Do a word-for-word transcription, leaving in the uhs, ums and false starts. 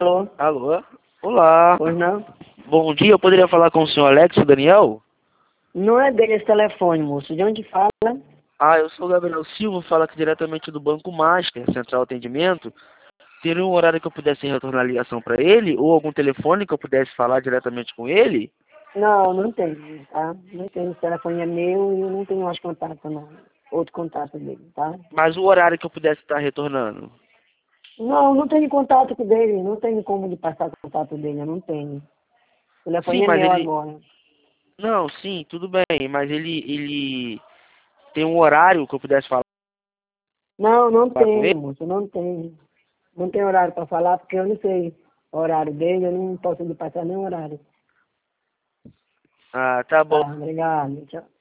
Alô? Alô? Olá. Pois não? Bom dia, eu poderia falar com o senhor Alex ou Daniel? Não é dele esse telefone, moço. De onde fala? Ah, eu sou o Gabriel Silva, falo aqui diretamente do Banco Master, Central Atendimento. Teria um horário que eu pudesse retornar a ligação para ele, ou algum telefone que eu pudesse falar diretamente com ele? Não, não tem, tá? Não tem. Esse telefone é meu e eu não tenho mais contato, não. Outro contato dele, tá? Mas o horário que eu pudesse estar retornando? Não, não tenho contato com dele. Não tenho como lhe passar contato dele. Eu não tenho. O Sim, telefone é mas meu ele... agora. Não, sim, tudo bem, mas ele, ele tem um horário que eu pudesse falar Não, não com tenho, ele? moço. Não tenho. Não tenho horário para falar porque eu não sei o horário dele. Eu não posso lhe passar nem horário. Ah, tá Tá, bom. obrigado. Tchau.